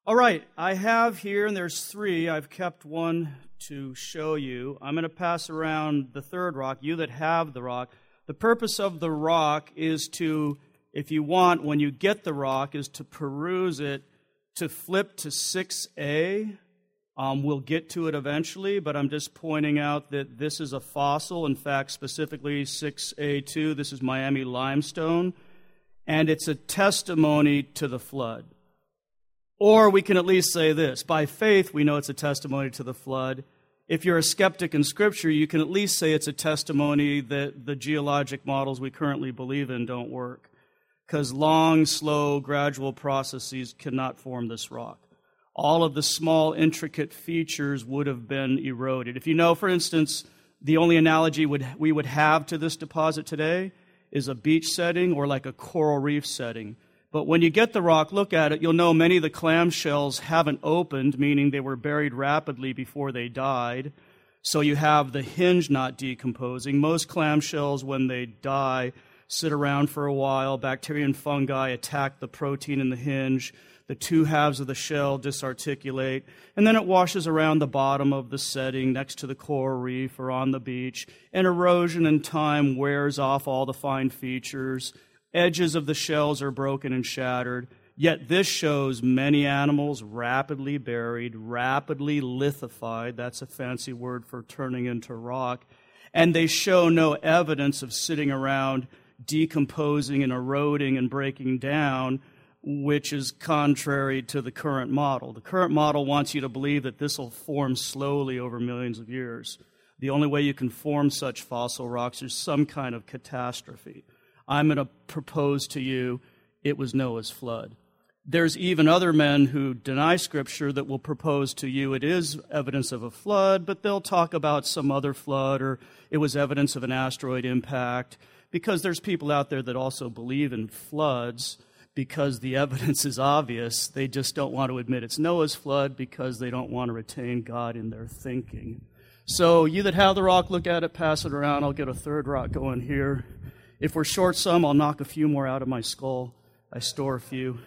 All right, I have here, and there's three. I've kept one to show you. I'm going to pass around the third rock, you that have the rock. The purpose of the rock is to, if you want, when you get the rock, is to peruse it, to flip to 6a. We'll get to it eventually, but I'm just pointing out that this is a fossil. In fact, specifically 6a2, this is Miami limestone, and it's a testimony to the flood. Or we can at least say this. By faith, we know it's a testimony to the flood. If you're a skeptic in Scripture, you can at least say it's a testimony that the geologic models we currently believe in don't work, because long, slow, gradual processes cannot form this rock. All of the small, intricate features would have been eroded. If you know, for instance, the only analogy we would have to this deposit today is a beach setting or like a coral reef setting. But when you get the rock, look at it, you'll know many of the clamshells haven't opened, meaning they were buried rapidly before they died. So you have the hinge not decomposing. Most clamshells, when they die, sit around for a while. Bacteria and fungi attack the protein in the hinge. The two halves of the shell disarticulate, and then it washes around the bottom of the setting next to the coral reef or on the beach, and erosion in time wears off all the fine features. Edges of the shells are broken and shattered, yet this shows many animals rapidly buried, rapidly lithified. That's a fancy word for turning into rock. And they show no evidence of sitting around decomposing and eroding and breaking down, which is contrary to the current model. The current model wants you to believe that this will form slowly over millions of years. The only way you can form such fossil rocks is some kind of catastrophe. I'm going to propose to you it was Noah's flood. There's even other men who deny Scripture that will propose to you it is evidence of a flood, but they'll talk about some other flood or it was evidence of an asteroid impact, because there's people out there that also believe in floods because the evidence is obvious. They just don't want to admit it's Noah's flood because they don't want to retain God in their thinking. So you that have the rock, look at it, pass it around. I'll get a third rock going here. If we're short some, I'll knock a few more out of my skull. I store a few.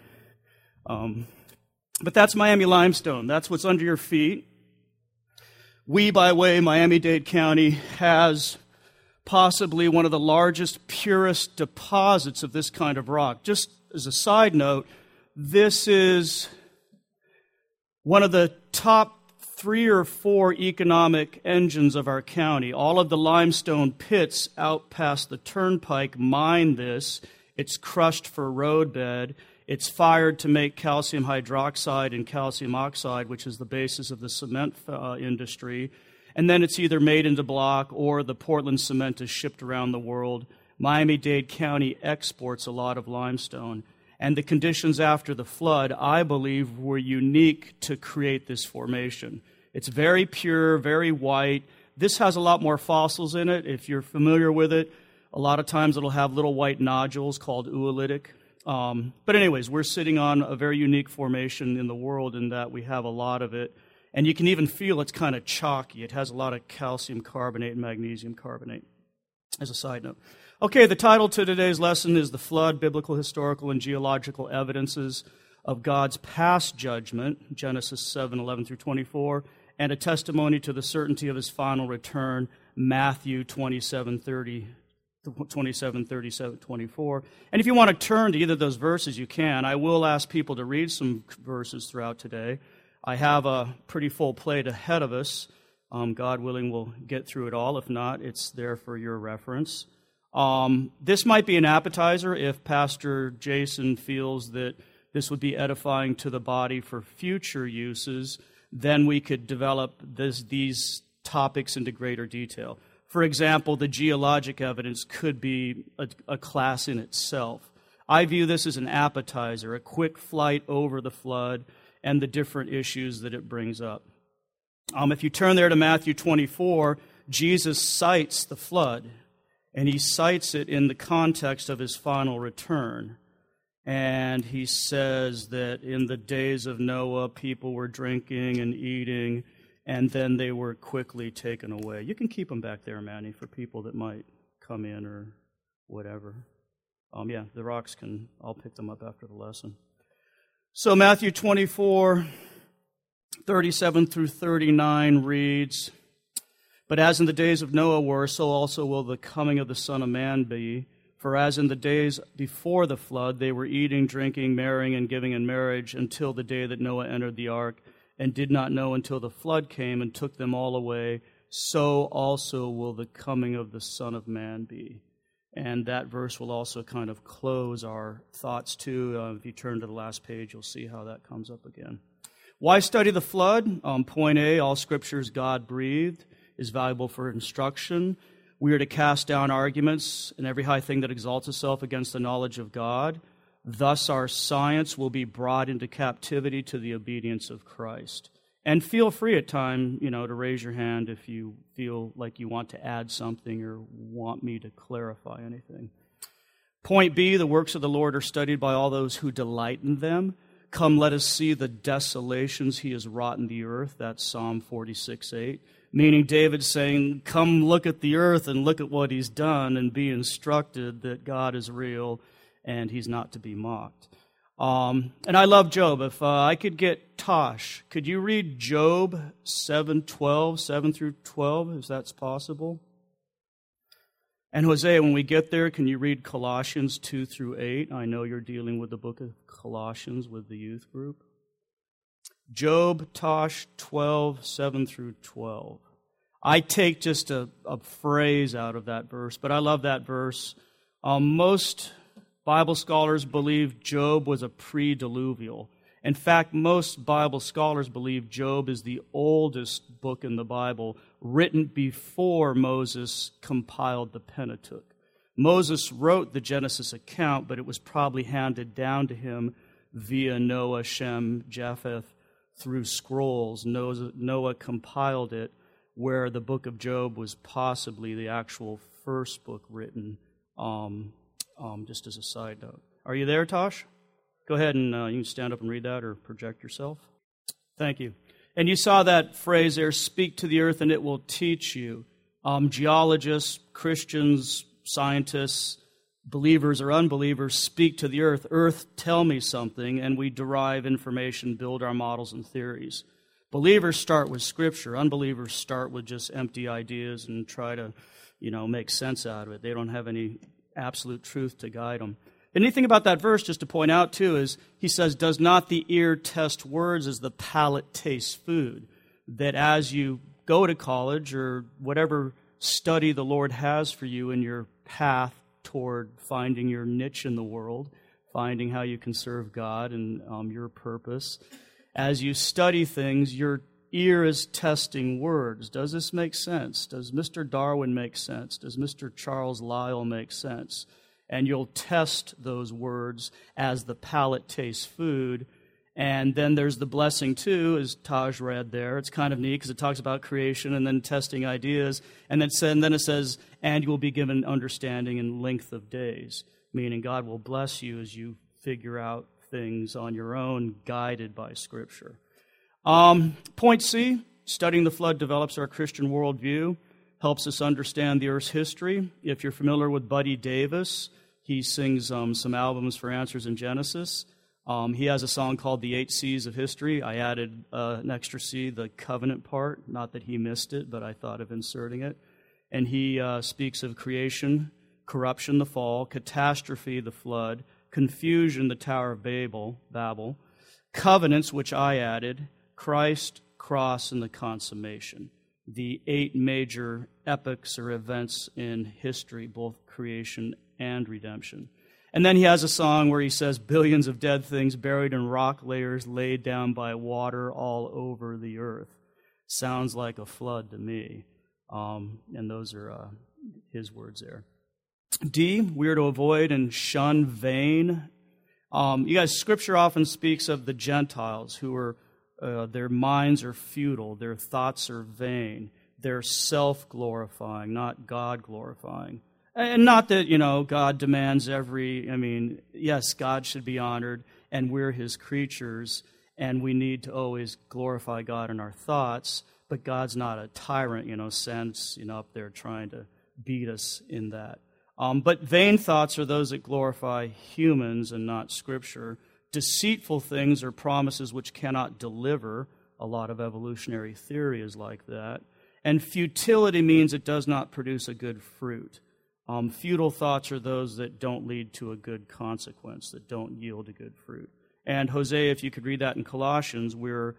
But that's Miami limestone. That's what's under your feet. We, by way, Miami-Dade County, has possibly one of the largest, purest deposits of this kind of rock. Just as a side note, this is one of the top 3 or 4 economic engines of our county. All of the limestone pits out past the turnpike mine this. It's crushed for roadbed. It's fired to make calcium hydroxide and calcium oxide, which is the basis of the cement industry. And then it's either made into block or the Portland cement is shipped around the world. Miami-Dade County exports a lot of limestone. And the conditions after the flood, I believe, were unique to create this formation. It's very pure, very white. This has a lot more fossils in it. If you're familiar with it, a lot of times it'll have little white nodules called oolitic. But anyways, we're sitting on a very unique formation in the world in that we have a lot of it. And you can even feel it's kind of chalky. It has a lot of calcium carbonate and magnesium carbonate, as a side note. Okay, the title to today's lesson is The Flood, Biblical, Historical, and Geological Evidences of God's Past Judgment, Genesis 7:11 through 24, and a testimony to the certainty of His final return, Matthew 27:37-24. And if you want to turn to either of those verses, you can. I will ask people to read some verses throughout today. I have a pretty full plate ahead of us. God willing, we'll get through it all. If not, it's there for your reference. This might be an appetizer if Pastor Jason feels that this would be edifying to the body for future uses. Then we could develop these topics into greater detail. For example, the geologic evidence could be a class in itself. I view this as an appetizer, a quick flight over the flood and the different issues that it brings up. If you turn there to Matthew 24, Jesus cites the flood. And he cites it in the context of his final return. And he says that in the days of Noah, people were drinking and eating, and then they were quickly taken away. You can keep them back there, Manny, for people that might come in or whatever. The rocks I'll pick them up after the lesson. So Matthew 24, 37 through 39 reads, "But as in the days of Noah were, so also will the coming of the Son of Man be. For as in the days before the flood, they were eating, drinking, marrying, and giving in marriage until the day that Noah entered the ark, and did not know until the flood came and took them all away, so also will the coming of the Son of Man be." And that verse will also kind of close our thoughts too. If you turn to the last page, you'll see how that comes up again. Why study the flood? Point A, all Scripture is God-breathed, is valuable for instruction. We are to cast down arguments and every high thing that exalts itself against the knowledge of God. Thus our science will be brought into captivity to the obedience of Christ. And feel free at time, to raise your hand if you feel like you want to add something or want me to clarify anything. Point B, the works of the Lord are studied by all those who delight in them. Come, let us see the desolations he has wrought in the earth. That's Psalm 46:8. Meaning David saying, come look at the earth and look at what he's done and be instructed that God is real and he's not to be mocked. And I love Job. If I could get Tosh, could you read Job 7:12, 7 through 12, if that's possible? And Hosea, when we get there, can you read Colossians 2 through 8? I know you're dealing with the book of Colossians with the youth group. Job, Tosh, 12, 7 through 12. I take just a phrase out of that verse, but I love that verse. Most Bible scholars believe Job was a pre-diluvial. In fact, most Bible scholars believe Job is the oldest book in the Bible, written before Moses compiled the Pentateuch. Moses wrote the Genesis account, but it was probably handed down to him via Noah, Shem, Japheth, through scrolls. Noah compiled it, where the book of Job was possibly the actual first book written, just as a side note. Are you there, Tosh? Go ahead and you can stand up and read that or project yourself. Thank you. And you saw that phrase there, speak to the earth and it will teach you. Geologists, Christians, scientists, believers or unbelievers speak to the earth. Earth, tell me something, and we derive information, build our models and theories. Believers start with Scripture. Unbelievers start with just empty ideas and try to, make sense out of it. They don't have any absolute truth to guide them. The neat thing about that verse, just to point out too, is he says, does not the ear test words as the palate tastes food? That as you go to college or whatever study the Lord has for you in your path toward finding your niche in the world, finding how you can serve God and your purpose, as you study things, your ear is testing words. Does this make sense? Does Mr. Darwin make sense? Does Mr. Charles Lyell make sense? And you'll test those words as the palate tastes food. And then there's the blessing, too, as Taj read there. It's kind of neat because it talks about creation and then testing ideas. And then it says, and you will be given understanding in length of days, meaning God will bless you as you figure out things on your own, guided by Scripture. Point C, studying the flood develops our Christian worldview, helps us understand the Earth's history. If you're familiar with Buddy Davis, he sings some albums for Answers in Genesis. He has a song called The 8 C's of History. I added an extra C, the covenant part. Not that he missed it, but I thought of inserting it. And he speaks of creation, corruption, the fall, catastrophe, the flood, confusion, the Tower of Babel, covenants, which I added, Christ, cross, and the consummation. The 8 major epochs or events in history, both creation and redemption. And then he has a song where he says, billions of dead things buried in rock layers laid down by water all over the earth. Sounds like a flood to me. And those are his words there. D, we are to avoid and shun vain. You guys, Scripture often speaks of the Gentiles who are, their minds are futile, their thoughts are vain, they're self-glorifying, not God-glorifying. And not that, God demands yes, God should be honored, and we're His creatures, and we need to always glorify God in our thoughts, but God's not a tyrant, up there trying to beat us in that. But vain thoughts are those that glorify humans and not Scripture. deceitful things or promises which cannot deliver. A lot of evolutionary theory is like that. And futility means it does not produce a good fruit. Futile thoughts are those that don't lead to a good consequence, that don't yield a good fruit. And Hosea, if you could read that in Colossians,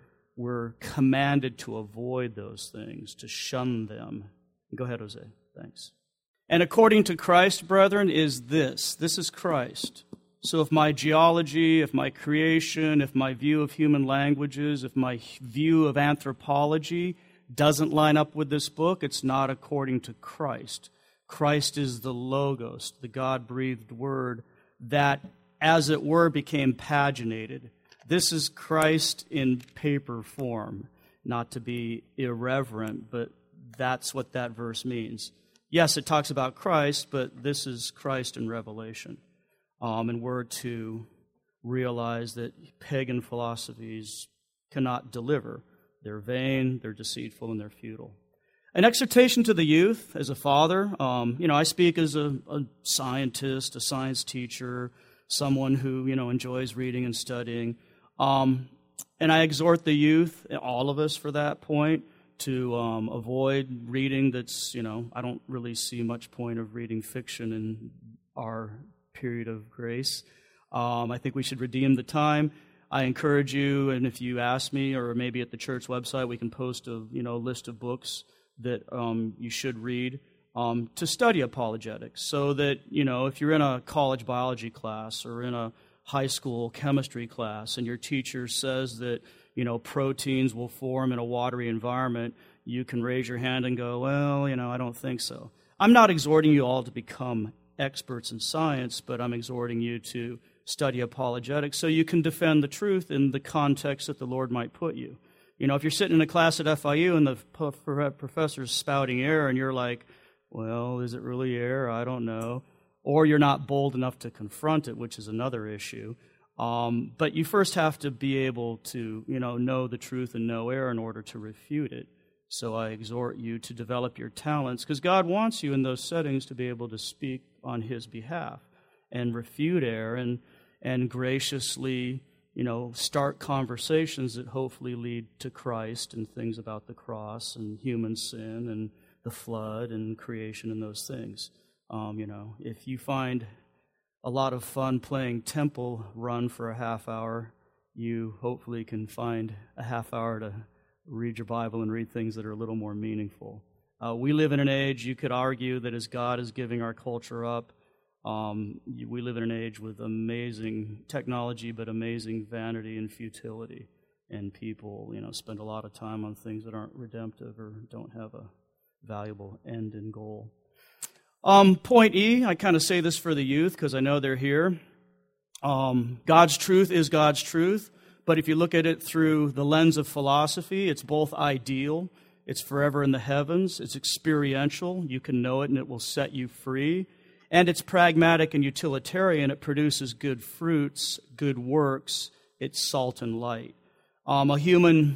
we're commanded to avoid those things, to shun them. Go ahead, Hosea. Thanks. And according to Christ, brethren, is this. This is Christ. So if my geology, if my creation, if my view of human languages, if my view of anthropology doesn't line up with this book, it's not according to Christ. Christ is the Logos, the God-breathed Word that, as it were, became paginated. This is Christ in paper form. Not to be irreverent, but that's what that verse means. Yes, it talks about Christ, but this is Christ in Revelation. And we're to realize that pagan philosophies cannot deliver. They're vain, they're deceitful, and they're futile. An exhortation to the youth as a father. I speak as a scientist, a science teacher, someone who, enjoys reading and studying. And I exhort the youth, all of us for that point, to avoid reading that's, I don't really see much point of reading fiction in our period of grace. I think we should redeem the time. I encourage you, and if you ask me, or maybe at the church website, we can post a list of books that you should read to study apologetics, so that, if you're in a college biology class or in a high school chemistry class and your teacher says that, proteins will form in a watery environment, you can raise your hand and go, well, I don't think so. I'm not exhorting you all to become experts in science, but I'm exhorting you to study apologetics so you can defend the truth in the context that the Lord might put you. If you're sitting in a class at FIU and the professor's spouting air and you're like, well, is it really air? I don't know. Or you're not bold enough to confront it, which is another issue. But you first have to be able to, know the truth and know error in order to refute it. So I exhort you to develop your talents, because God wants you in those settings to be able to speak on His behalf and refute error and graciously, start conversations that hopefully lead to Christ and things about the cross and human sin and the flood and creation and those things. If you find a lot of fun playing Temple Run for a half hour, you hopefully can find a half hour to read your Bible and read things that are a little more meaningful. We live in an age, you could argue, that as God is giving our culture up, we live in an age with amazing technology, but amazing vanity and futility. And people, spend a lot of time on things that aren't redemptive or don't have a valuable end and goal. Point E, I kind of say this for the youth because I know they're here. God's truth is God's truth, but if you look at it through the lens of philosophy, it's both ideal, it's forever in the heavens, it's experiential, you can know it and it will set you free, and it's pragmatic and utilitarian, it produces good fruits, good works, it's salt and light. A human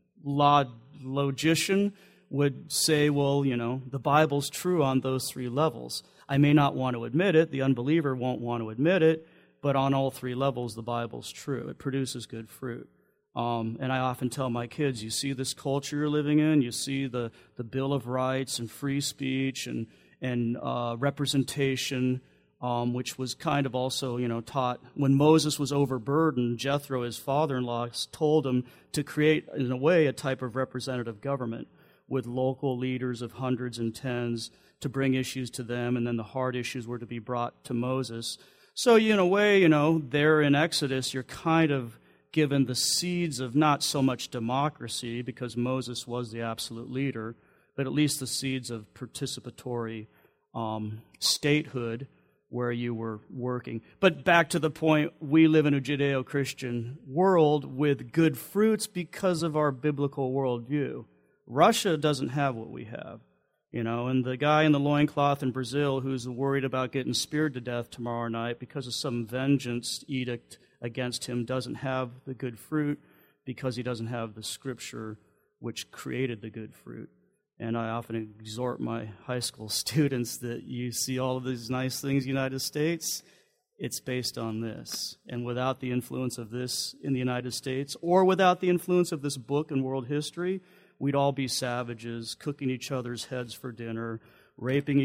logician would say, well, the Bible's true on those three levels. I may not want to admit it, the unbeliever won't want to admit it, but on all three levels, the Bible's true. It produces good fruit. And I often tell my kids, you see this culture you're living in, you see the Bill of Rights and free speech and representation, which was kind of also, taught. When Moses was overburdened, Jethro, his father-in-law, told him to create, in a way, a type of representative government with local leaders of hundreds and tens to bring issues to them, and then the hard issues were to be brought to Moses. So in a way, there in Exodus, you're kind of given the seeds of not so much democracy, because Moses was the absolute leader, but at least the seeds of participatory statehood where you were working. But back to the point, we live in a Judeo-Christian world with good fruits because of our biblical worldview. Russia doesn't have what we have. And the guy in the loincloth in Brazil who's worried about getting speared to death tomorrow night because of some vengeance edict against him doesn't have the good fruit because he doesn't have the Scripture which created the good fruit. And I often exhort my high school students that you see all of these nice things in the United States. it's based on this. And without the influence of this in the United States, or without the influence of this book in world history, we'd all be savages, cooking each other's heads for dinner, raping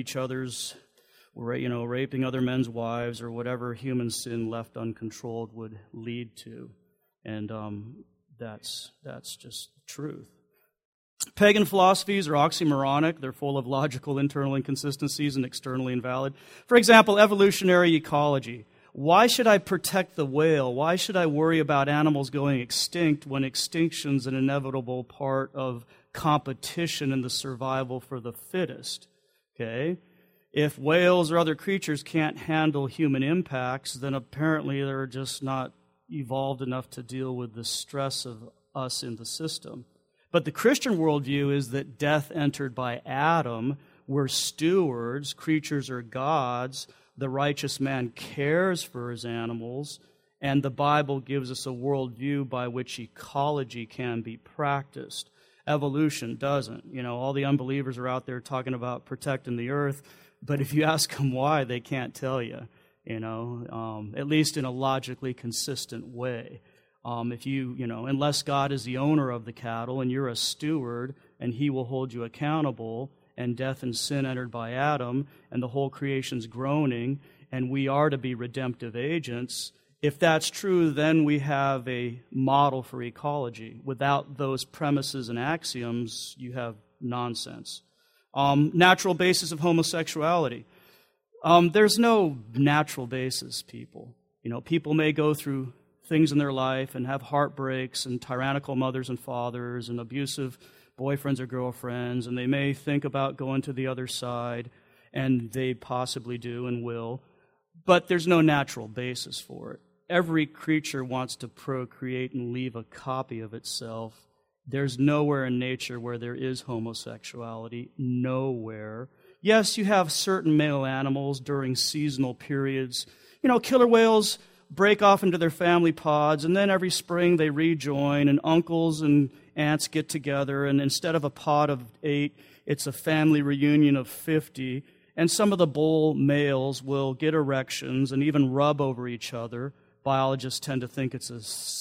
other men's wives, or whatever human sin left uncontrolled would lead to. And that's just truth. Pagan philosophies are oxymoronic. They're full of logical internal inconsistencies and externally invalid. For example, evolutionary ecology. Why should I protect the whale? Why should I worry about animals going extinct when extinction's an inevitable part of competition in the survival for the fittest? Okay? If whales or other creatures can't handle human impacts, then apparently they're just not evolved enough to deal with the stress of us in the system. But the Christian worldview is that death entered by Adam. We're stewards, creatures are gods, the righteous man cares for his animals, and the Bible gives us a worldview by which ecology can be practiced. Evolution doesn't. All the unbelievers are out there talking about protecting the earth, but if you ask them why, they can't tell you, at least in a logically consistent way. Unless God is the owner of the cattle and you're a steward and he will hold you accountable, and death and sin entered by Adam and the whole creation's groaning and we are to be redemptive agents, if that's true, then we have a model for ecology. Without those premises and axioms, you have nonsense. Natural basis of homosexuality. There's no natural basis, people. People may go through things in their life and have heartbreaks and tyrannical mothers and fathers and abusive boyfriends or girlfriends, and they may think about going to the other side, and they possibly do and will, but there's no natural basis for it. Every creature wants to procreate and leave a copy of itself. There's nowhere in nature where there is homosexuality, nowhere. Yes, you have certain male animals during seasonal periods. Killer whales break off into their family pods, and then every spring they rejoin, and uncles and aunts get together, and instead of a pod of 8, it's a family reunion of 50, and some of the bull males will get erections and even rub over each other. Biologists tend to think it's a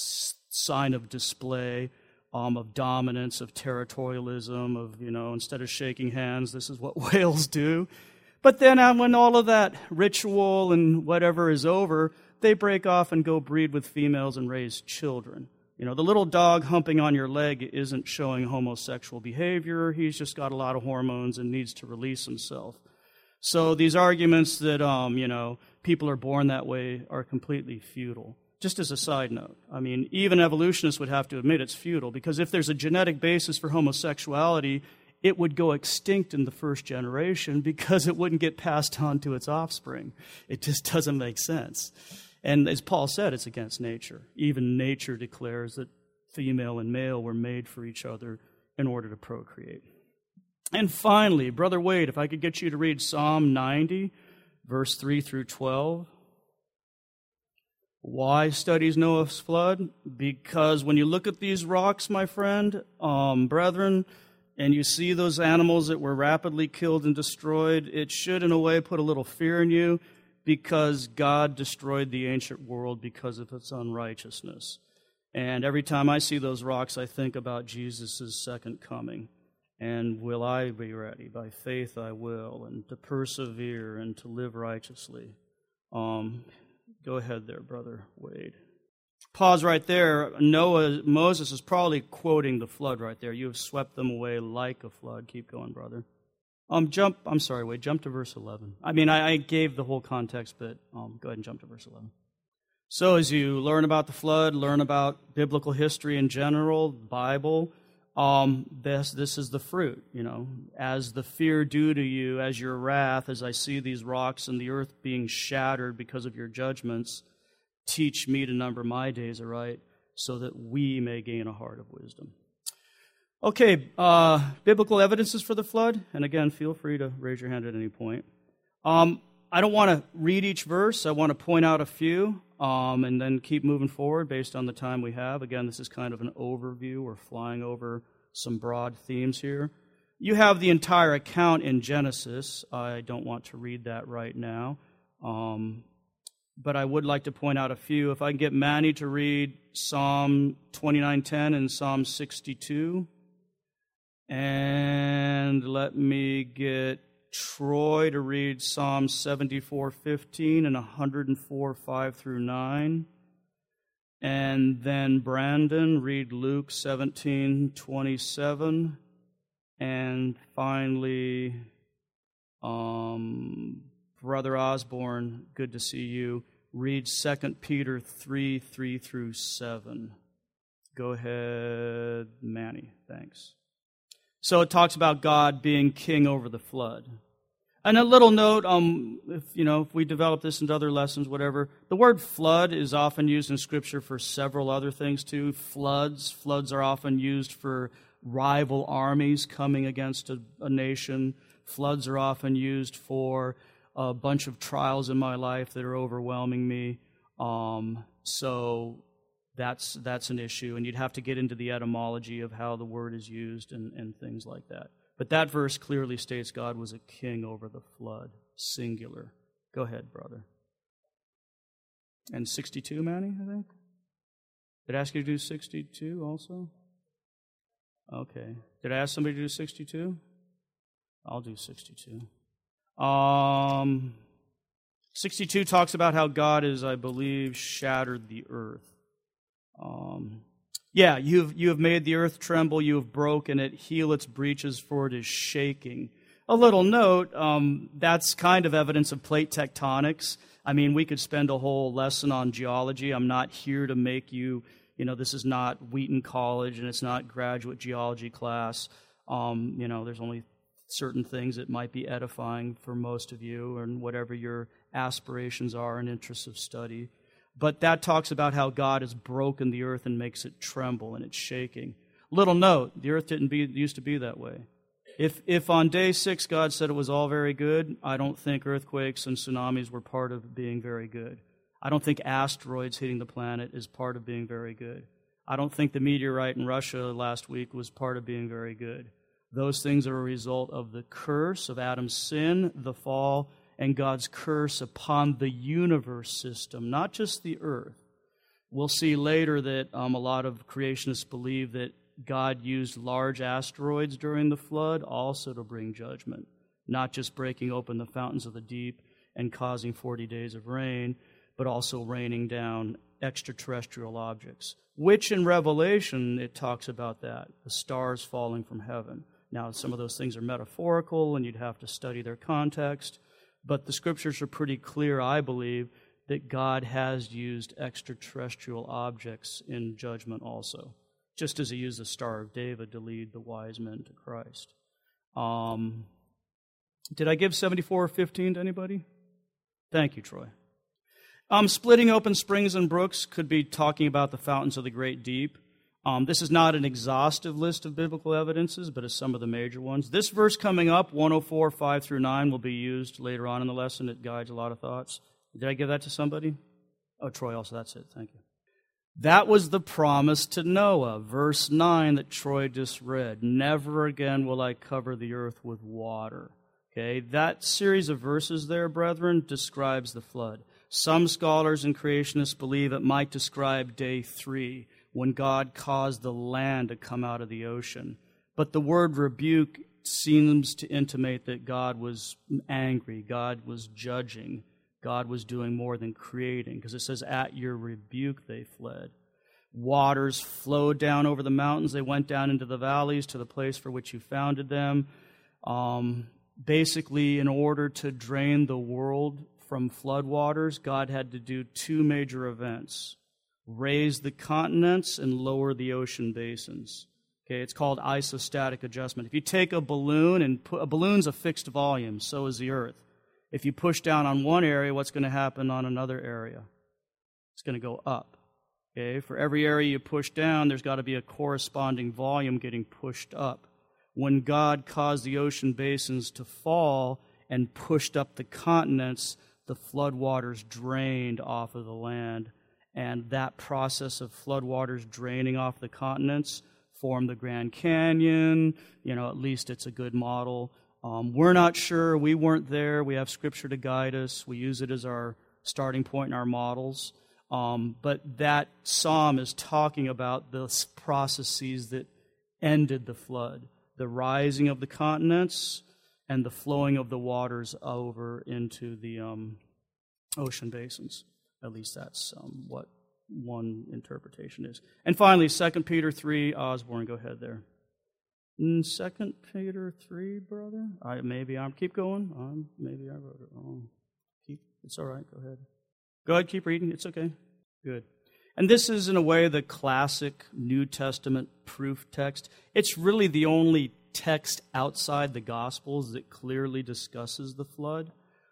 sign of display, of dominance, of territorialism, of, instead of shaking hands, this is what whales do. But then when all of that ritual and whatever is over, they break off and go breed with females and raise children. The little dog humping on your leg isn't showing homosexual behavior. He's just got a lot of hormones and needs to release himself. So these arguments that, people are born that way are completely futile. Just as a side note, even evolutionists would have to admit it's futile, because if there's a genetic basis for homosexuality, it would go extinct in the first generation because it wouldn't get passed on to its offspring. It just doesn't make sense. And as Paul said, it's against nature. Even nature declares that female and male were made for each other in order to procreate. And finally, Brother Wade, if I could get you to read Psalm 90, verse 3 through 12. Why studies Noah's flood? Because when you look at these rocks, my friend, brethren, and you see those animals that were rapidly killed and destroyed, it should in a way put a little fear in you, because God destroyed the ancient world because of its unrighteousness. And every time I see those rocks, I think about Jesus' second coming. And will I be ready? By faith I will, and to persevere and to live righteously. Go ahead there, Brother Wade. Pause right there. Moses is probably quoting the flood right there. You have swept them away like a flood. Keep going, brother. Wade, jump to verse 11. I gave the whole context, but go ahead and jump to verse 11. So as you learn about the flood, learn about biblical history in general, Bible, this is the fruit, as the fear due to you, as your wrath, as I see these rocks and the earth being shattered because of your judgments, teach me to number my days aright, so that we may gain a heart of wisdom. Okay, biblical evidences for the flood, and again, feel free to raise your hand at any point. I don't want to read each verse. I want to point out a few, and then keep moving forward based on the time we have. Again, this is kind of an overview. We're flying over some broad themes here. You have the entire account in Genesis. I don't want to read that right now. but I would like to point out a few. If I can get Manny to read Psalm 29:10 and Psalm 62, and let me get Troy to read Psalm 74:15 and 104:5 through 9. And then Brandon, read Luke 17:27. And finally, Brother Osborne, good to see you. Read 2 Peter 3:3 through 7. Go ahead, Manny. Thanks. So it talks about God being king over the flood. And a little note, if we develop this into other lessons, whatever, the word flood is often used in Scripture for several other things too. Floods are often used for rival armies coming against a nation. Floods are often used for a bunch of trials in my life that are overwhelming me. So that's an issue, and you'd have to get into the etymology of how the word is used and things like that. But that verse clearly states God was a king over the flood, singular. Go ahead, brother. And 62, Manny, I think? Did I ask you to do 62 also? Okay. Did I ask somebody to do 62? I'll do 62. 62 talks about how God is, I believe, shattered the earth. You have made the earth tremble, you have broken it, heal its breaches, for it is shaking. A little note, that's kind of evidence of plate tectonics. I mean, we could spend a whole lesson on geology. I'm not here to make you, this is not Wheaton College, and it's not graduate geology class. There's only certain things that might be edifying for most of you, and whatever your aspirations are and interests of study. But that talks about how God has broken the earth and makes it tremble and it's shaking. Little note, the earth used to be that way. If on day 6 God said it was all very good, I don't think earthquakes and tsunamis were part of being very good. I don't think asteroids hitting the planet is part of being very good. I don't think the meteorite in Russia last week was part of being very good. Those things are a result of the curse of Adam's sin, the fall, and God's curse upon the universe system, not just the earth. We'll see later that a lot of creationists believe that God used large asteroids during the flood also to bring judgment, not just breaking open the fountains of the deep and causing 40 days of rain, but also raining down extraterrestrial objects, which in Revelation it talks about that, the stars falling from heaven. Now, some of those things are metaphorical, and you'd have to study their context. But the Scriptures are pretty clear, I believe, that God has used extraterrestrial objects in judgment also, just as he used the Star of David to lead the wise men to Christ. Did I give 74:15 to anybody? Thank you, Troy. Splitting open springs and brooks could be talking about the fountains of the great deep. This is not an exhaustive list of biblical evidences, but it's some of the major ones. This verse coming up, 104:5 through 9, will be used later on in the lesson. It guides a lot of thoughts. Did I give that to somebody? Oh, Troy also, that's it. Thank you. That was the promise to Noah, verse 9 that Troy just read. Never again will I cover the earth with water. Okay, that series of verses there, brethren, describes the flood. Some scholars and creationists believe it might describe day 3, when God caused the land to come out of the ocean. But the word rebuke seems to intimate that God was angry, God was judging, God was doing more than creating, because it says, at your rebuke they fled. Waters flowed down over the mountains, they went down into the valleys to the place for which you founded them. Basically, in order to drain the world from floodwaters, God had to do 2 major events: raise the continents and lower the ocean basins. Okay, it's called isostatic adjustment. If you take a balloon, and a balloon's a fixed volume, so is the earth. If you push down on one area, what's going to happen on another area? It's going to go up. Okay, for every area you push down, there's got to be a corresponding volume getting pushed up. When God caused the ocean basins to fall and pushed up the continents, the floodwaters drained off of the land. And that process of floodwaters draining off the continents formed the Grand Canyon. At least it's a good model. We're not sure. We weren't there. We have Scripture to guide us. We use it as our starting point and our models. But that psalm is talking about the processes that ended the flood, the rising of the continents and the flowing of the waters over into the ocean basins. At least that's what one interpretation is. And finally, 2 Peter 3, Osborne, go ahead there. 2 Peter 3, brother? Keep going. Maybe I wrote it wrong. It's all right, go ahead. Go ahead, keep reading, it's okay. Good. And this is, in a way, the classic New Testament proof text. It's really the only text outside the Gospels that clearly discusses the flood.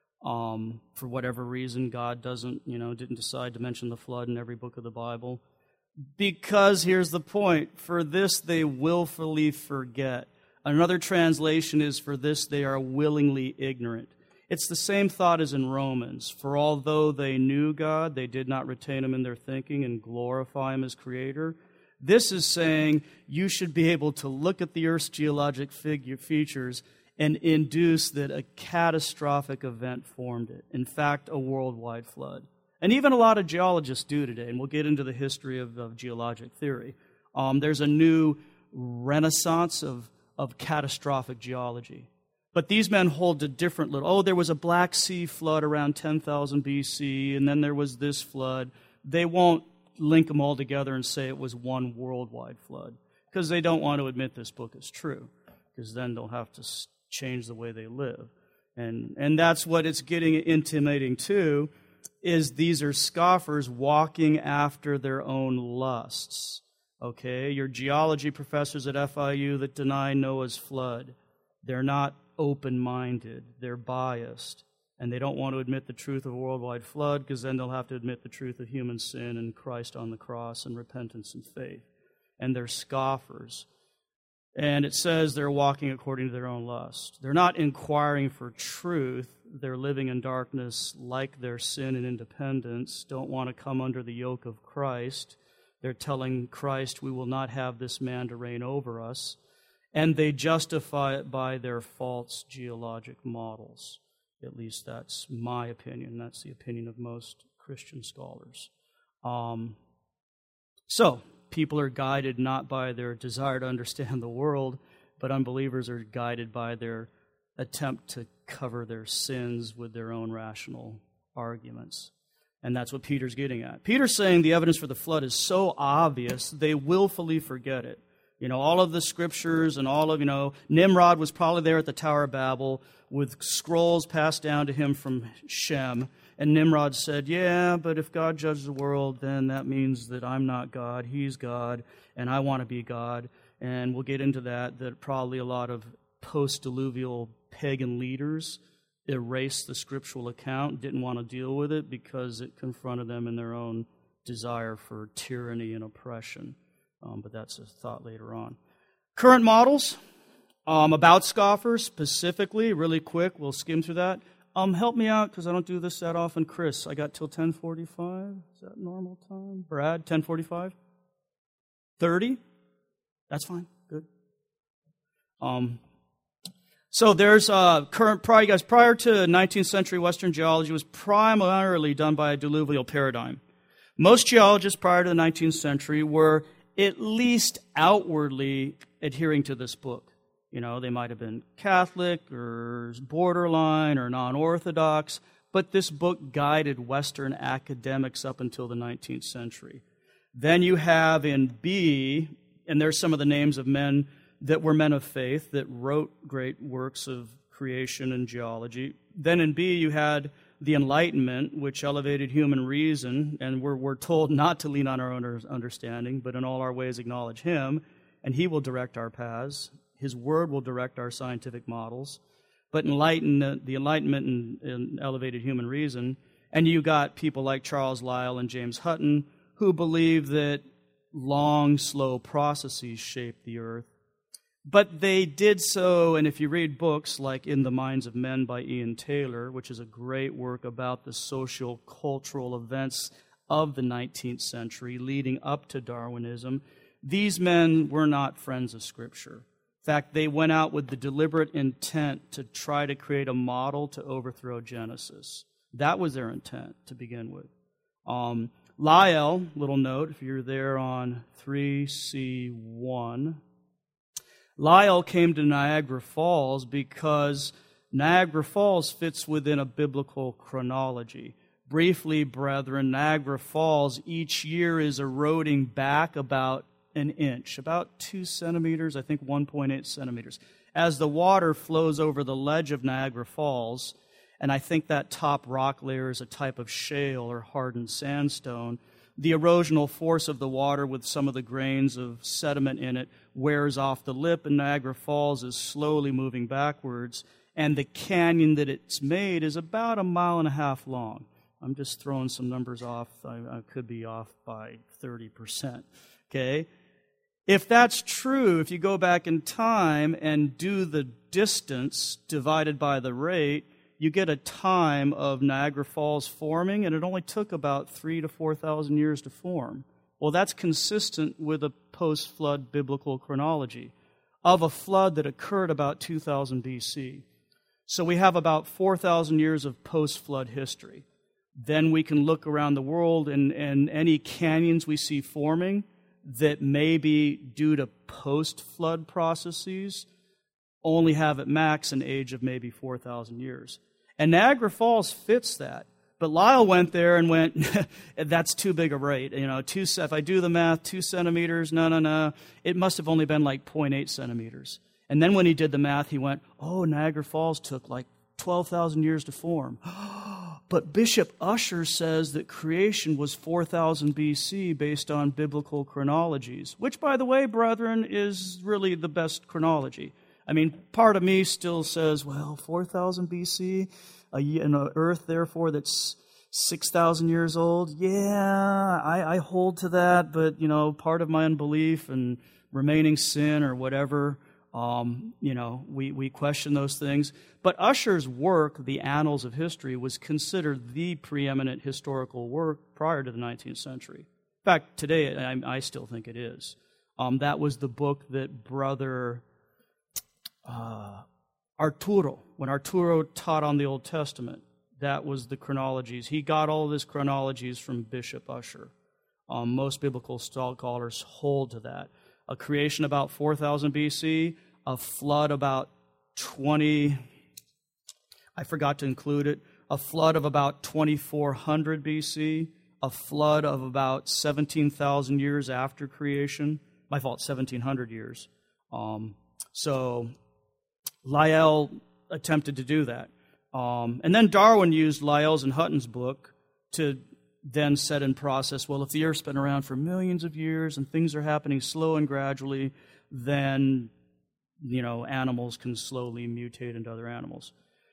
For whatever reason, God didn't decide to mention the flood in every book of the Bible. Because, here's the point, for this they willfully forget. Another translation is, for this they are willingly ignorant. It's the same thought as in Romans. For although they knew God, they did not retain him in their thinking and glorify him as creator. This is saying you should be able to look at the Earth's geologic features and induce that a catastrophic event formed it. In fact, a worldwide flood. And even a lot of geologists do today, and we'll get into the history of geologic theory. There's a new renaissance of catastrophic geology. But these men hold a different there was a Black Sea flood around 10,000 BC, and then there was this flood. They won't link them all together and say it was one worldwide flood, because they don't want to admit this book is true, because then they'll have to change the way they live. And that's what it's intimating too, is these are scoffers walking after their own lusts. Okay, your geology professors at FIU that deny Noah's flood, they're not open-minded, they're biased, and they don't want to admit the truth of a worldwide flood, because then they'll have to admit the truth of human sin and Christ on the cross and repentance and faith. And they're scoffers. And it says they're walking according to their own lust. They're not inquiring for truth. They're living in darkness, like their sin and independence, don't want to come under the yoke of Christ. They're telling Christ, we will not have this man to reign over us. And they justify it by their false geologic models. At least that's my opinion. That's the opinion of most Christian scholars. So, people are guided not by their desire to understand the world, but unbelievers are guided by their attempt to cover their sins with their own rational arguments. And that's what Peter's getting at. Peter's saying the evidence for the flood is so obvious, they willfully forget it. All of the scriptures and all of, Nimrod was probably there at the Tower of Babel with scrolls passed down to him from Shem. And Nimrod said, yeah, but if God judges the world, then that means that I'm not God, he's God, and I want to be God. And we'll get into that probably a lot of post-diluvial pagan leaders erased the scriptural account, didn't want to deal with it because it confronted them in their own desire for tyranny and oppression. But that's a thought later on. Current models about scoffers specifically, really quick, we'll skim through that. Help me out, because I don't do this that often. Chris, I got till 10:45. Is that normal time? Brad, 10:45? 30? That's fine. Good. So there's prior to 19th century Western geology was primarily done by a diluvial paradigm. Most geologists prior to the 19th century were at least outwardly adhering to this book. They might have been Catholic or borderline or non-Orthodox, but this book guided Western academics up until the 19th century. Then you have in B, and there's some of the names of men that were men of faith that wrote great works of creation and geology. Then in B, you had the Enlightenment, which elevated human reason, and we're told not to lean on our own understanding, but in all our ways acknowledge him, and he will direct our paths. His word will direct our scientific models. But the Enlightenment and elevated human reason, and you got people like Charles Lyell and James Hutton, who believe that long, slow processes shape the earth. But they did so, and if you read books like In the Minds of Men by Ian Taylor, which is a great work about the social, cultural events of the 19th century leading up to Darwinism, these men were not friends of Scripture. In fact, they went out with the deliberate intent to try to create a model to overthrow Genesis. That was their intent to begin with. Lyell, little note, if you're there on 3C1, Lyell came to Niagara Falls because Niagara Falls fits within a biblical chronology. Briefly, brethren, Niagara Falls each year is eroding back about an inch, about 2 centimeters, I think 1.8 centimeters. As the water flows over the ledge of Niagara Falls, and I think that top rock layer is a type of shale or hardened sandstone, the erosional force of the water with some of the grains of sediment in it wears off the lip, and Niagara Falls is slowly moving backwards, and the canyon that it's made is about 1.5 miles long. I'm just throwing some numbers off. I could be off by 30%, okay? If that's true, if you go back in time and do the distance divided by the rate, you get a time of Niagara Falls forming, and it only took about 3,000 to 4,000 years to form. Well, that's consistent with a post-flood biblical chronology of a flood that occurred about 2000 BC. So we have about 4,000 years of post-flood history. Then we can look around the world, and any canyons we see forming that may be due to post-flood processes only have at max an age of maybe 4,000 years. And Niagara Falls fits that. But Lyell went there and went, that's too big a rate. You know, if I do the math, 2 centimeters, no. It must have only been like 0.8 centimeters. And then when he did the math, he went, Niagara Falls took like 12,000 years to form. But Bishop Ussher says that creation was 4,000 BC based on biblical chronologies, which, by the way, brethren, is really the best chronology. I mean, part of me still says, 4,000 BC, an earth, therefore, that's 6,000 years old. Yeah, I hold to that, but, part of my unbelief and remaining sin or whatever, we question those things. But Ussher's work, The Annals of History, was considered the preeminent historical work prior to the 19th century. In fact, today, I still think it is. That was the book that Brother Arturo, when Arturo taught on the Old Testament, that was the chronologies. He got all of his chronologies from Bishop Ussher. Most biblical scholars hold to that. A creation about 4,000 BC, a flood about 20, I forgot to include it, a flood of about 2,400 BC, a flood of about 17,000 years after creation. My fault, 1,700 years. So Lyell attempted to do that. And then Darwin used Lyell's and Hutton's book to then set in process, if the Earth's been around for millions of years and things are happening slow and gradually, then, animals can slowly mutate into other animals.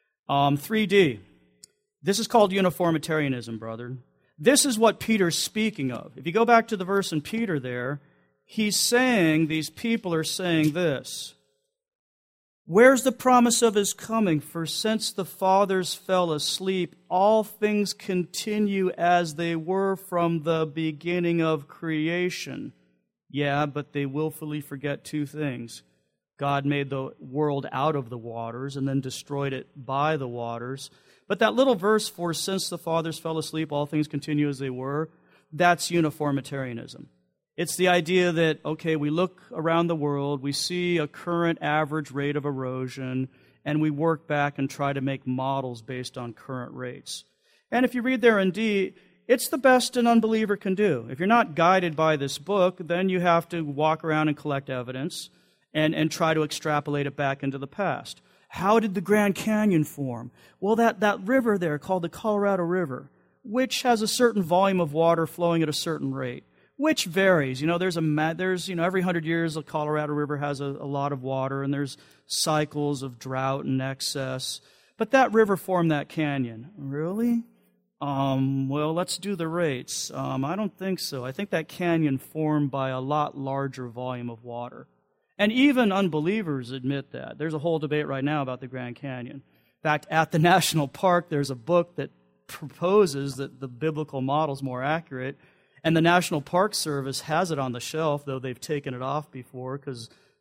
3D. This is called uniformitarianism, brother. This is what Peter's speaking of. If you go back to the verse in Peter there, he's saying, these people are saying this. Where's the promise of his coming? For since the fathers fell asleep, all things continue as they were from the beginning of creation. Yeah, but they willfully forget 2 things. God made the world out of the waters and then destroyed it by the waters. But that little verse, for since the fathers fell asleep, all things continue as they were, that's uniformitarianism. It's the idea that, we look around the world, we see a current average rate of erosion, and we work back and try to make models based on current rates. And if you read there in D, it's the best an unbeliever can do. If you're not guided by this book, then you have to walk around and collect evidence and try to extrapolate it back into the past. How did the Grand Canyon form? Well, that river there called the Colorado River, which has a certain volume of water flowing at a certain rate, which varies. There's every 100 years the Colorado River has a lot of water, and there's cycles of drought and excess. But that river formed that canyon. Really? Let's do the rates. I don't think so. I think that canyon formed by a lot larger volume of water. And even unbelievers admit that. There's a whole debate right now about the Grand Canyon. In fact, at the national park, there's a book that proposes that the biblical model is more accurate. And the National Park Service has it on the shelf, though they've taken it off before because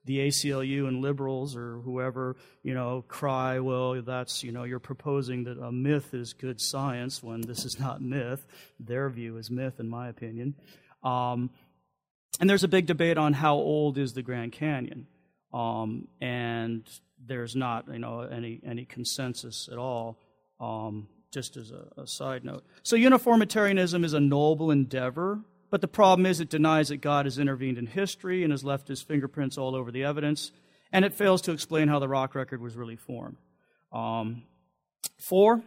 the ACLU and liberals or whoever, cry, well, that's, you're proposing that a myth is good science when this is not myth. Their view is myth, in my opinion. And there's a big debate on how old is the Grand Canyon. And there's not, any consensus at all, just as a side note. So uniformitarianism is a noble endeavor, but the problem is it denies that God has intervened in history and has left his fingerprints all over the evidence, and it fails to explain how the rock record was really formed. 4,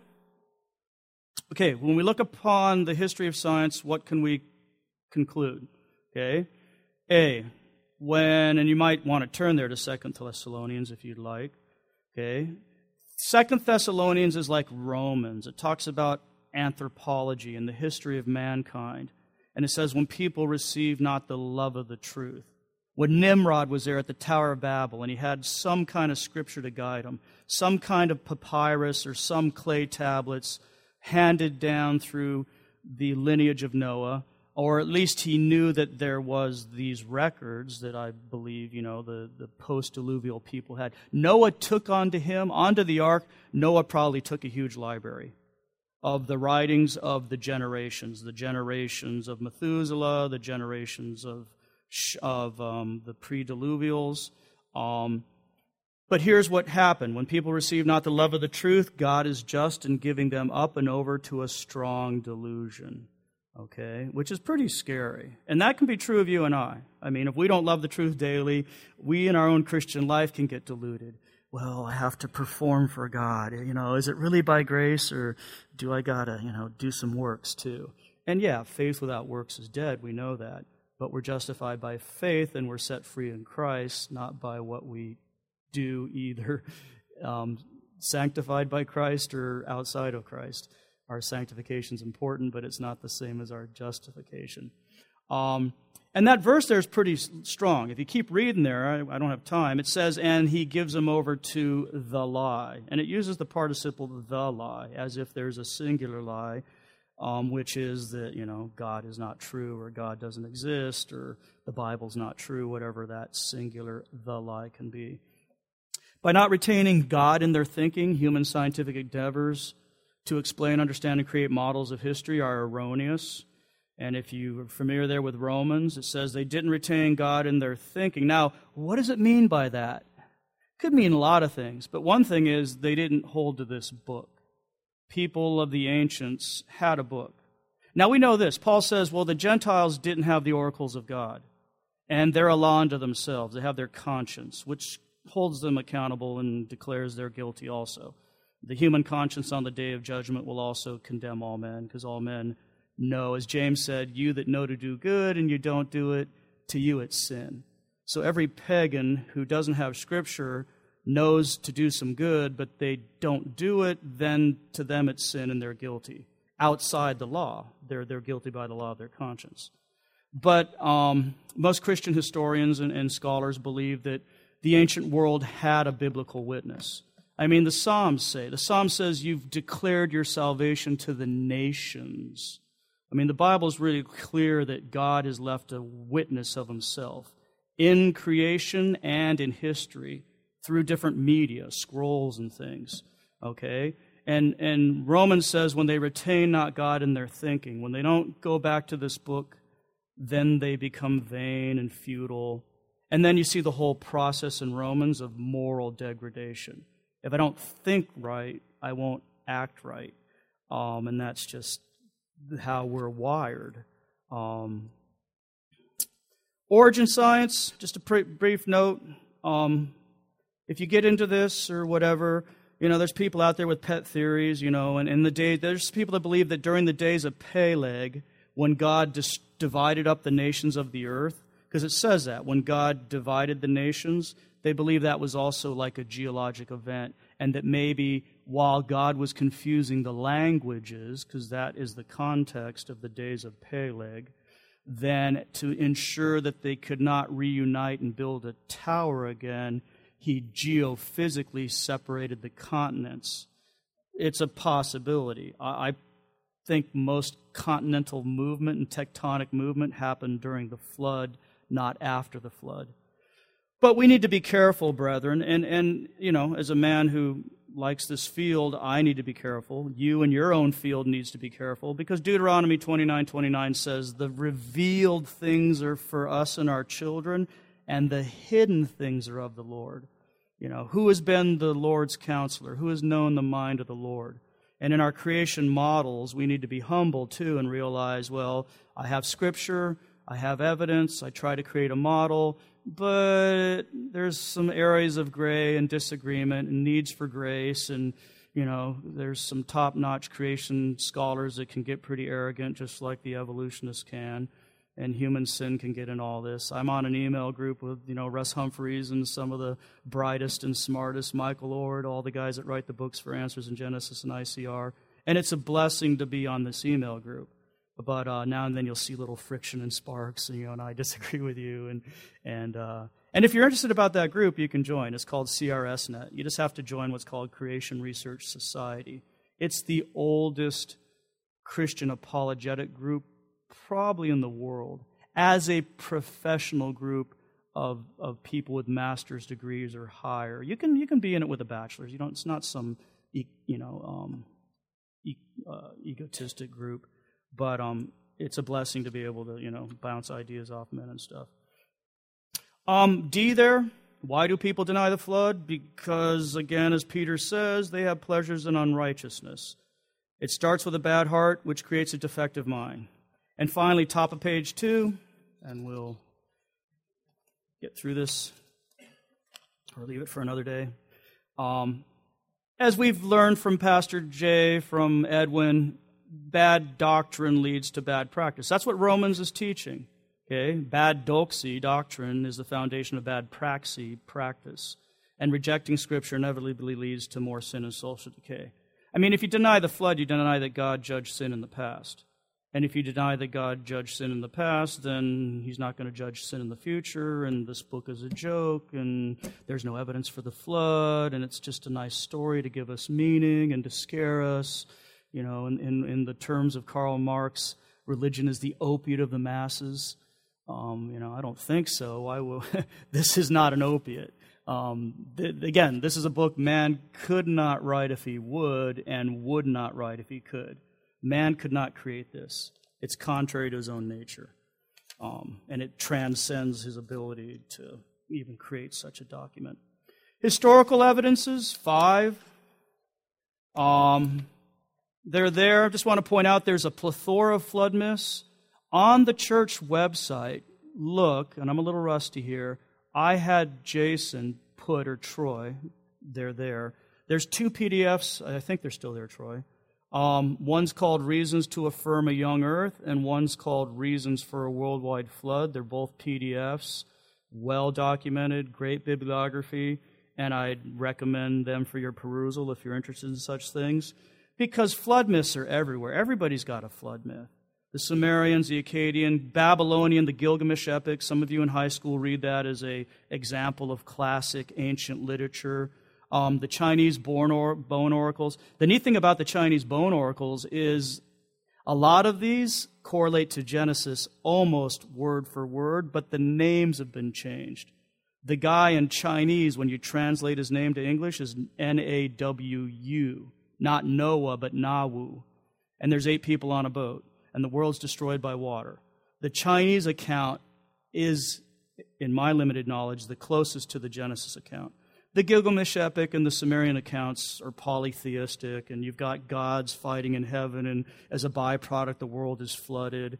okay, when we look upon the history of science, what can we conclude? Okay, A, and you might want to turn there to 2 Thessalonians if you'd like, okay? 2 Thessalonians is like Romans. It talks about anthropology and the history of mankind. And it says, when people receive not the love of the truth. When Nimrod was there at the Tower of Babel and he had some kind of scripture to guide him, some kind of papyrus or some clay tablets handed down through the lineage of Noah, or at least he knew that there was these records that I believe, the post-diluvial people had. Noah took onto the ark, Noah probably took a huge library of the writings of the generations of Methuselah, the generations of the pre-diluvials. But here's what happened. When people receive not the love of the truth, God is just in giving them up and over to a strong delusion, okay, which is pretty scary. And that can be true of you and I. I mean, if we don't love the truth daily, we in our own Christian life can get deluded. Well, I have to perform for God. Is it really by grace, or do I gotta, do some works too? And yeah, faith without works is dead. We know that. But we're justified by faith, and we're set free in Christ, not by what we do, either sanctified by Christ or outside of Christ. Our sanctification is important, but it's not the same as our justification. And that verse there is pretty strong. If you keep reading there, I don't have time, it says, and he gives them over to the lie. And it uses the participle the lie, as if there's a singular lie, which is that, God is not true, or God doesn't exist, or the Bible's not true, whatever that singular the lie can be. By not retaining God in their thinking, human scientific endeavors to explain, understand, and create models of history are erroneous. And if you're familiar there with Romans, it says they didn't retain God in their thinking. Now, what does it mean by that? It could mean a lot of things, but one thing is they didn't hold to this book. People of the ancients had a book. Now we know this. Paul says, well, the Gentiles didn't have the oracles of God, and they're a law unto themselves. They have their conscience, which holds them accountable and declares they're guilty also. The human conscience on the day of judgment will also condemn all men, because all men know, as James said, you that know to do good and you don't do it, to you it's sin. So every pagan who doesn't have Scripture knows to do some good, but they don't do it, then to them it's sin and they're guilty. Outside the law, they're guilty by the law of their conscience. But most Christian historians and scholars believe that the ancient world had a biblical witness. I mean, the Psalm says you've declared your salvation to the nations. I mean, the Bible is really clear that God has left a witness of himself in creation and in history through different media, scrolls and things, okay? And Romans says when they retain not God in their thinking, when they don't go back to this book, then they become vain and futile. And then you see the whole process in Romans of moral degradation. If I don't think right, I won't act right. And that's just how we're wired. Origin science, just a brief note. If you get into this or whatever, there's people out there with pet theories, and there's people that believe that during the days of Peleg, when God divided up the nations of the earth, because it says that, when God divided the nations, they believe that was also like a geologic event, and that maybe while God was confusing the languages, because that is the context of the days of Peleg, then to ensure that they could not reunite and build a tower again, he geophysically separated the continents. It's a possibility. I think most continental movement and tectonic movement happened during the flood, not after the flood. But we need to be careful, brethren, and as a man who likes this field, I need to be careful. You in your own field needs to be careful, because Deuteronomy 29:29 says, the revealed things are for us and our children, and the hidden things are of the Lord. Who has been the Lord's counselor? Who has known the mind of the Lord? And in our creation models, we need to be humble, too, and realize, well, I have Scripture, I have evidence, I try to create a model, but there's some areas of gray and disagreement and needs for grace, and, there's some top-notch creation scholars that can get pretty arrogant, just like the evolutionists can, and human sin can get in all this. I'm on an email group with, Russ Humphreys and some of the brightest and smartest, Michael Ord, all the guys that write the books for Answers in Genesis and ICR, and it's a blessing to be on this email group. But now and then you'll see little friction and sparks, and I disagree with you. And if you're interested about that group, you can join. It's called CRSNet. You just have to join what's called Creation Research Society. It's the oldest Christian apologetic group probably in the world, as a professional group of people with master's degrees or higher. You can be in it with a bachelor's. It's not some egotistic group. But it's a blessing to be able to, bounce ideas off men and stuff. D there, why do people deny the flood? Because, again, as Peter says, they have pleasures in unrighteousness. It starts with a bad heart, which creates a defective mind. And finally, top of page 2, and we'll get through this or leave it for another day. As we've learned from Pastor Jay, from Edwin, bad doctrine leads to bad practice. That's what Romans is teaching. Okay? Bad doxy, doctrine, is the foundation of bad praxi, practice. And rejecting Scripture inevitably leads to more sin and social decay. If you deny the flood, you deny that God judged sin in the past. And if you deny that God judged sin in the past, then He's not going to judge sin in the future, and this book is a joke, and there's no evidence for the flood, and it's just a nice story to give us meaning and to scare us. In the terms of Karl Marx, religion is the opiate of the masses. I don't think so. This is not an opiate. Again, this is a book man could not write if he would, and would not write if he could. Man could not create this. It's contrary to his own nature. And it transcends his ability to even create such a document. Historical evidences, 5. They're there. I just want to point out there's a plethora of flood myths. On the church website, look, and I'm a little rusty here, I had Jason put, or Troy, they're there. There's 2 PDFs. I think they're still there, Troy. One's called Reasons to Affirm a Young Earth, and one's called Reasons for a Worldwide Flood. They're both PDFs, well documented, great bibliography, and I'd recommend them for your perusal if you're interested in such things, because flood myths are everywhere. Everybody's got a flood myth. The Sumerians, the Akkadian, Babylonian, the Gilgamesh epic. Some of you in high school read that as an example of classic ancient literature. The Chinese bone oracles. The neat thing about the Chinese bone oracles is a lot of these correlate to Genesis almost word for word, but the names have been changed. The guy in Chinese, when you translate his name to English, is Nawu, not Noah, but Nawu. And there's 8 people on a boat, and the world's destroyed by water. The Chinese account is, in my limited knowledge, the closest to the Genesis account. The Gilgamesh epic and the Sumerian accounts are polytheistic, and you've got gods fighting in heaven, and as a byproduct, the world is flooded.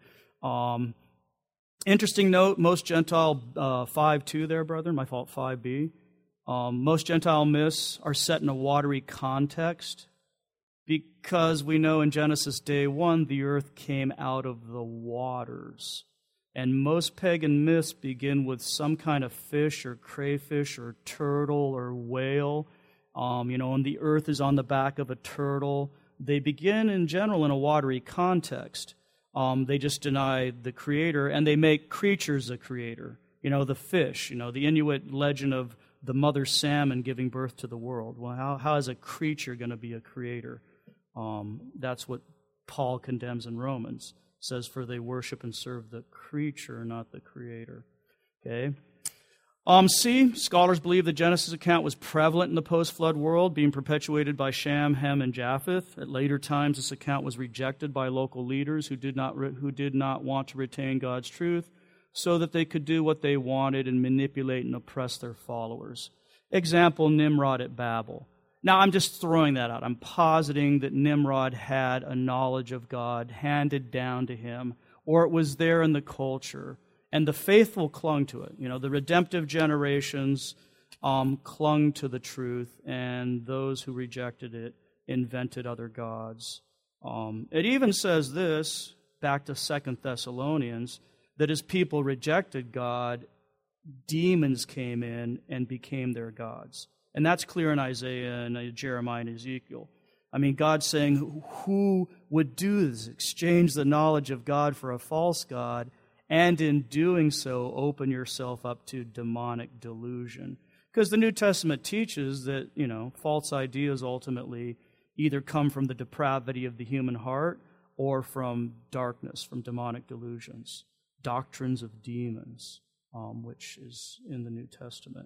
Interesting note, most Gentile, 5.2 there, brother, my fault, 5b. Most Gentile myths are set in a watery context because we know in Genesis day 1, the earth came out of the waters. And most pagan myths begin with some kind of fish or crayfish or turtle or whale, and the earth is on the back of a turtle. They begin in general in a watery context. They just deny the creator, and they make creatures a creator. The fish, the Inuit legend of the mother salmon giving birth to the world. Well, how is a creature going to be a creator? That's what Paul condemns in Romans. Says, for they worship and serve the creature, not the creator. Okay? C, scholars believe the Genesis account was prevalent in the post-flood world, being perpetuated by Shem, Ham, and Japheth. At later times, this account was rejected by local leaders who did not want to retain God's truth so that they could do what they wanted and manipulate and oppress their followers. Example, Nimrod at Babel. Now, I'm just throwing that out. I'm positing that Nimrod had a knowledge of God handed down to him, or it was there in the culture. And the faithful clung to it. The redemptive generations clung to the truth, and those who rejected it invented other gods. It even says this, back to 2 Thessalonians, that as people rejected God, demons came in and became their gods. And that's clear in Isaiah and Jeremiah and Ezekiel. God's saying, who would do this? Exchange the knowledge of God for a false god, and in doing so, open yourself up to demonic delusion. Because the New Testament teaches that, false ideas ultimately either come from the depravity of the human heart or from darkness, from demonic delusions, doctrines of demons, which is in the New Testament.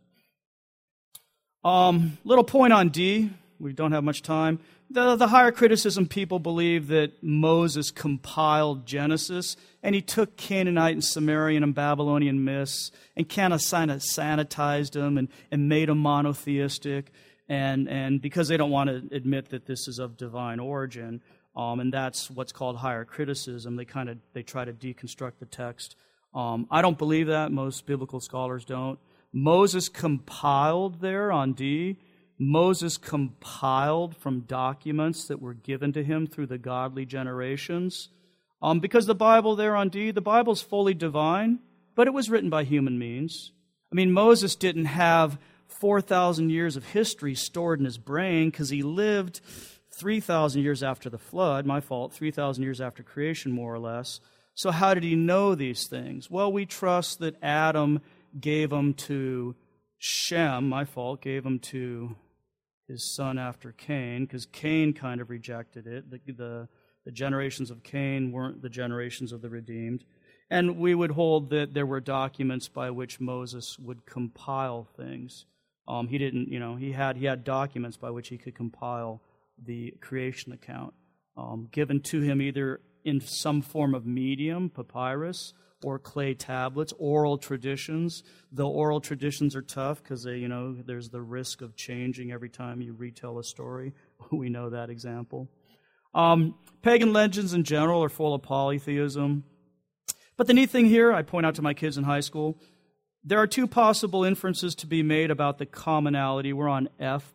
Little point on D. We don't have much time. The higher criticism people believe that Moses compiled Genesis, and he took Canaanite and Sumerian and Babylonian myths and kind of sanitized them and made them monotheistic, and because they don't want to admit that this is of divine origin, and that's what's called higher criticism. They try to deconstruct the text. I don't believe that. Most biblical scholars don't. Moses compiled there on D. Moses compiled from documents that were given to him through the godly generations. Because the Bible there on D, the Bible's fully divine, but it was written by human means. Moses didn't have 4,000 years of history stored in his brain because he lived 3,000 years after the flood, 3,000 years after creation, more or less. So how did he know these things? Well, we trust that Adam gave them to Shem, gave them to his son after Cain, because Cain kind of rejected it. The generations of Cain weren't the generations of the redeemed. And we would hold that there were documents by which Moses would compile things. He had documents by which he could compile the creation account, given to him either in some form of medium, papyrus, or clay tablets, oral traditions. The oral traditions are tough because there's the risk of changing every time you retell a story. We know that example. Pagan legends in general are full of polytheism. But the neat thing here, I point out to my kids in high school, there are two possible inferences to be made about the commonality. We're on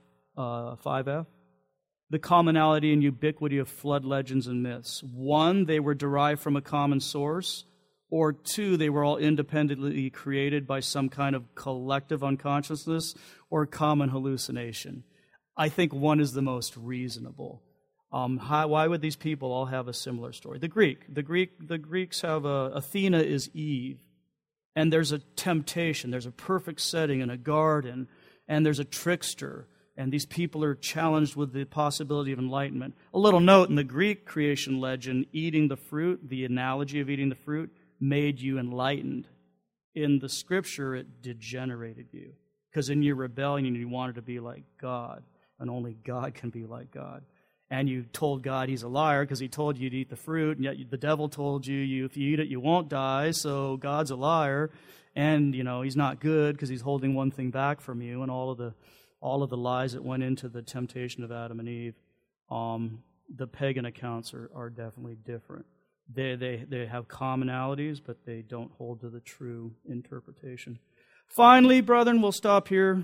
5F. The commonality and ubiquity of flood legends and myths. One, they were derived from a common source. Or two, they were all independently created by some kind of collective unconsciousness or common hallucination. I think one is the most reasonable. Why would these people all have a similar story? The Greeks have Athena is Eve, and there's a temptation. There's a perfect setting in a garden, and there's a trickster, and these people are challenged with the possibility of enlightenment. A little note in the Greek creation legend, eating the fruit, the analogy of eating the fruit, made you enlightened. In the Scripture, it degenerated you. Because in your rebellion, you wanted to be like God, and only God can be like God. And you told God he's a liar because he told you to eat the fruit, and yet the devil told you if you eat it, you won't die, so God's a liar. And, he's not good because he's holding one thing back from you, and all of the lies that went into the temptation of Adam and Eve. The pagan accounts are definitely different. They have commonalities, but they don't hold to the true interpretation. Finally, brethren, we'll stop here.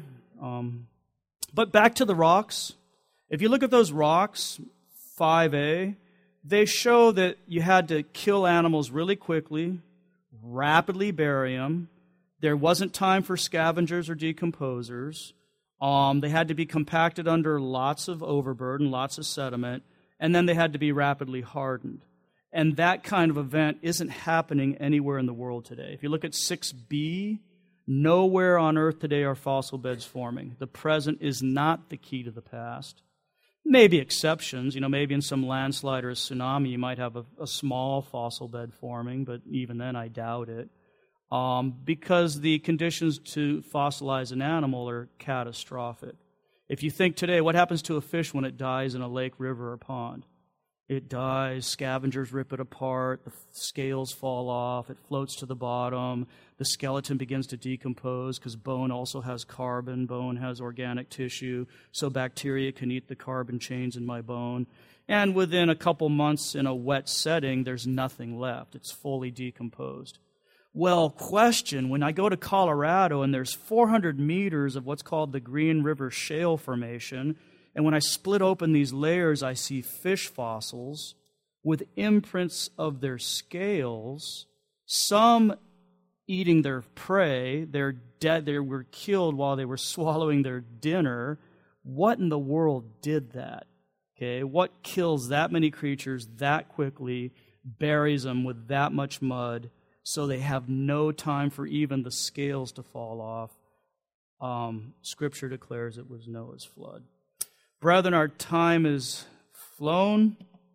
But back to the rocks. If you look at those rocks, 5A, they show that you had to kill animals really quickly, rapidly bury them. There wasn't time for scavengers or decomposers. They had to be compacted under lots of overburden, lots of sediment, and then they had to be rapidly hardened. And that kind of event isn't happening anywhere in the world today. If you look at 6B, nowhere on earth today are fossil beds forming. The present is not the key to the past. Maybe exceptions. Maybe in some landslide or a tsunami you might have a small fossil bed forming, but even then I doubt it. because the conditions to fossilize an animal are catastrophic. If you think today, what happens to a fish when it dies in a lake, river, or pond? It dies, scavengers rip it apart, the scales fall off, it floats to the bottom, the skeleton begins to decompose because bone also has carbon, bone has organic tissue, so bacteria can eat the carbon chains in my bone. And within a couple months in a wet setting, there's nothing left. It's fully decomposed. Well, question, when I go to Colorado and there's 400 meters of what's called the Green River Shale Formation, and when I split open these layers, I see fish fossils with imprints of their scales, some eating their prey. They're dead. They were killed while they were swallowing their dinner. What in the world did that? Okay, what kills that many creatures that quickly, buries them with that much mud, so they have no time for even the scales to fall off? Scripture declares it was Noah's flood. Brethren, our time is flown.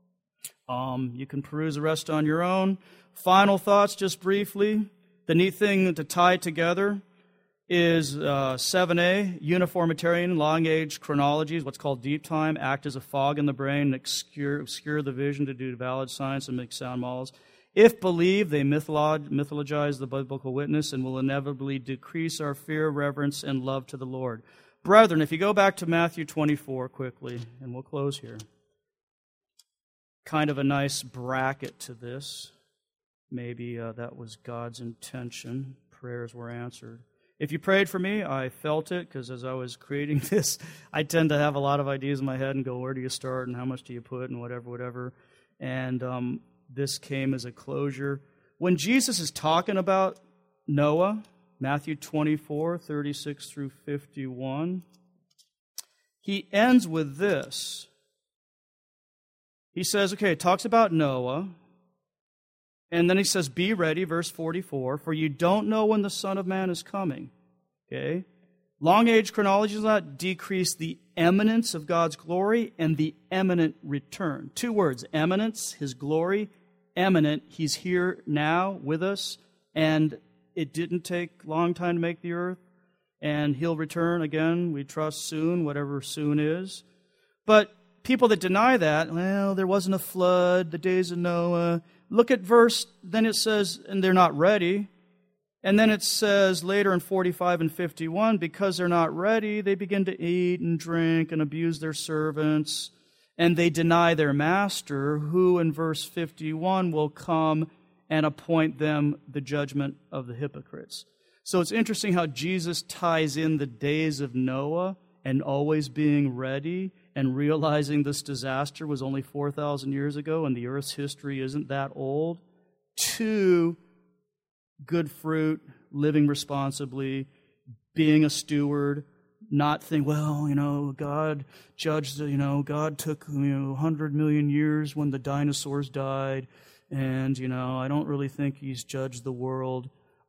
You can peruse the rest on your own. Final thoughts, just briefly. The neat thing to tie together is 7a, uniformitarian long-age chronologies, what's called deep time, act as a fog in the brain and obscure the vision to do valid science and make sound models. If believed, they mythologize the biblical witness and will inevitably decrease our fear, reverence, and love to the Lord. Brethren, if you go back to Matthew 24 quickly, and we'll close here. Kind of a nice bracket to this. Maybe that was God's intention. Prayers were answered. If you prayed for me, I felt it, because as I was creating this, I tend to have a lot of ideas in my head and go, where do you start and how much do you put and whatever. And this came as a closure. When Jesus is talking about Noah, Matthew 24, 36 through 51, he ends with this. He says, okay, it talks about Noah, and then he says, be ready, verse 44, for you don't know when the Son of Man is coming. Okay? Long-age chronology does not decrease the eminence of God's glory and the imminent return. Two words, eminence, his glory, eminent, he's here now with us, and it didn't take a long time to make the earth, and he'll return again, we trust soon, whatever soon is. But people that deny that, well, there wasn't a flood, the days of Noah. Look at verse, then it says, and they're not ready. And then it says later in 45 and 51, because they're not ready, they begin to eat and drink and abuse their servants, and they deny their master, who in verse 51 will come and appoint them the judgment of the hypocrites. So it's interesting how Jesus ties in the days of Noah and always being ready and realizing this disaster was only 4,000 years ago and the earth's history isn't that old, to good fruit, living responsibly, being a steward, not think, well, God judged, God took 100 million years when the dinosaurs died, and, I don't really think he's judged the world.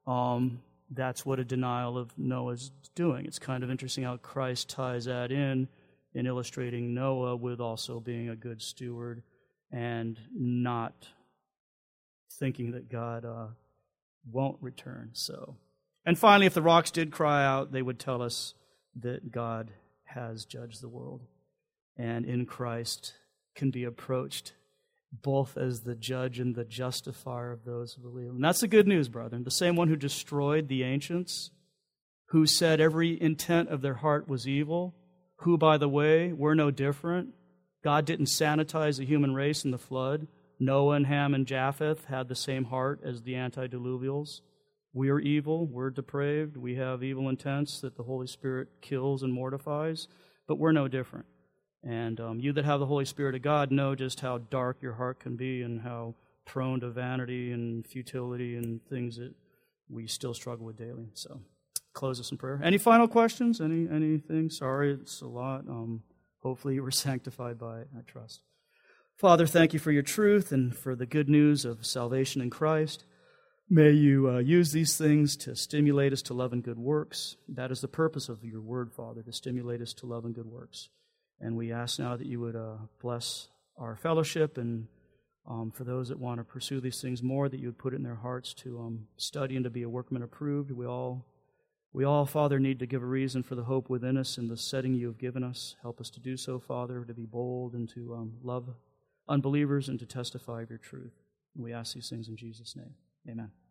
That's what a denial of Noah's doing. It's kind of interesting how Christ ties that in illustrating Noah with also being a good steward and not thinking that God won't return. So, and finally, if the rocks did cry out, they would tell us that God has judged the world, and in Christ can be approached both as the judge and the justifier of those who believe. And that's the good news, brethren. The same one who destroyed the ancients, who said every intent of their heart was evil, who, by the way, we're no different. God didn't sanitize the human race in the flood. Noah and Ham and Japheth had the same heart as the antediluvials. We are evil, we're depraved, we have evil intents that the Holy Spirit kills and mortifies, but we're no different. And you that have the Holy Spirit of God know just how dark your heart can be and how prone to vanity and futility and things that we still struggle with daily. So, close us in prayer. Any final questions? Anything? Sorry, it's a lot. Hopefully you were sanctified by it, I trust. Father, thank you for your truth and for the good news of salvation in Christ. May you use these things to stimulate us to love and good works. That is the purpose of your word, Father, to stimulate us to love and good works. And we ask now that you would bless our fellowship and For those that want to pursue these things more, that you would put it in their hearts to study and to be a workman approved. We all, Father, need to give a reason for the hope within us in the setting you have given us. Help us to do so, Father, to be bold and to love unbelievers and to testify of your truth. And we ask these things in Jesus' name. Amen.